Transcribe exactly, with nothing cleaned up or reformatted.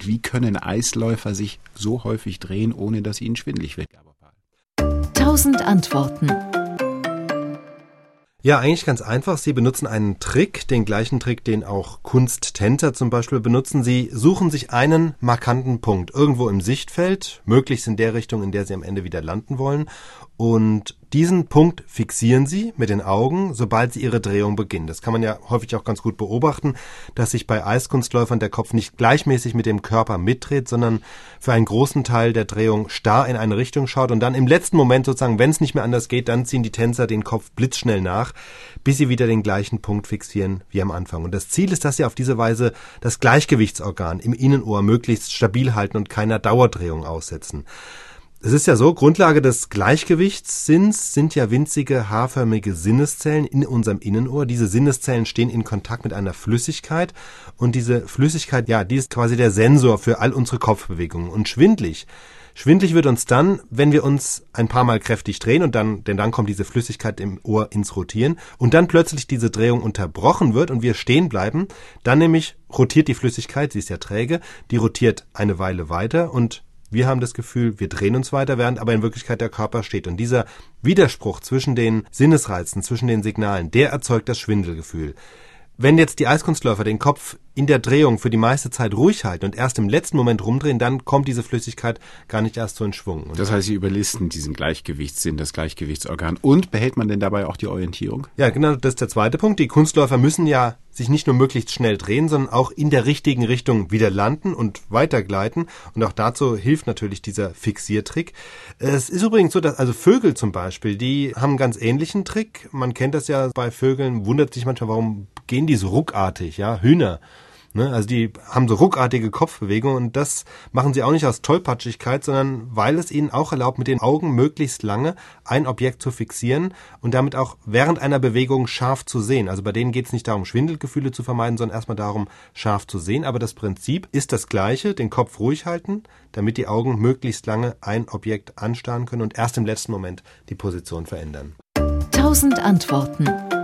Und wie können Eisläufer sich so häufig drehen, ohne dass ihnen schwindelig wird? Tausend Antworten. Ja, eigentlich ganz einfach. Sie benutzen einen Trick, den gleichen Trick, den auch Kunsttänzer zum Beispiel benutzen. Sie suchen sich einen markanten Punkt irgendwo im Sichtfeld, möglichst in der Richtung, in der Sie am Ende wieder landen wollen. Und diesen Punkt fixieren Sie mit den Augen, sobald Sie Ihre Drehung beginnen. Das kann man ja häufig auch ganz gut beobachten, dass sich bei Eiskunstläufern der Kopf nicht gleichmäßig mit dem Körper mitdreht, sondern für einen großen Teil der Drehung starr in eine Richtung schaut und dann im letzten Moment sozusagen, wenn es nicht mehr anders geht, dann ziehen die Tänzer den Kopf blitzschnell nach, bis sie wieder den gleichen Punkt fixieren wie am Anfang. Und das Ziel ist, dass Sie auf diese Weise das Gleichgewichtsorgan im Innenohr möglichst stabil halten und keiner Dauerdrehung aussetzen. Es ist ja so, Grundlage des Gleichgewichtssinns sind ja winzige haarförmige Sinneszellen in unserem Innenohr. Diese Sinneszellen stehen in Kontakt mit einer Flüssigkeit und diese Flüssigkeit, ja, die ist quasi der Sensor für all unsere Kopfbewegungen. Und schwindlig, schwindlig wird uns dann, wenn wir uns ein paar Mal kräftig drehen und dann, denn dann kommt diese Flüssigkeit im Ohr ins Rotieren und dann plötzlich diese Drehung unterbrochen wird und wir stehen bleiben, dann nämlich rotiert die Flüssigkeit, sie ist ja träge, die rotiert eine Weile weiter und wir haben das Gefühl, wir drehen uns weiter, während aber in Wirklichkeit der Körper steht. Und dieser Widerspruch zwischen den Sinnesreizen, zwischen den Signalen, der erzeugt das Schwindelgefühl. Wenn jetzt die Eiskunstläufer den Kopf in der Drehung für die meiste Zeit ruhig halten und erst im letzten Moment rumdrehen, dann kommt diese Flüssigkeit gar nicht erst so in Schwung. Und das heißt, Sie überlisten diesen Gleichgewichtssinn, das Gleichgewichtsorgan. Und behält man denn dabei auch die Orientierung? Ja, genau, das ist der zweite Punkt. Die Kunstläufer müssen ja sich nicht nur möglichst schnell drehen, sondern auch in der richtigen Richtung wieder landen und weitergleiten. Und auch dazu hilft natürlich dieser Fixiertrick. Es ist übrigens so, dass also Vögel zum Beispiel, die haben einen ganz ähnlichen Trick. Man kennt das ja bei Vögeln, wundert sich manchmal, warum gehen die so ruckartig, ja, Hühner. Ne? Also die haben so ruckartige Kopfbewegungen und das machen sie auch nicht aus Tollpatschigkeit, sondern weil es ihnen auch erlaubt, mit den Augen möglichst lange ein Objekt zu fixieren und damit auch während einer Bewegung scharf zu sehen. Also bei denen geht es nicht darum, Schwindelgefühle zu vermeiden, sondern erstmal darum, scharf zu sehen. Aber das Prinzip ist das gleiche, den Kopf ruhig halten, damit die Augen möglichst lange ein Objekt anstarren können und erst im letzten Moment die Position verändern. Tausend Antworten.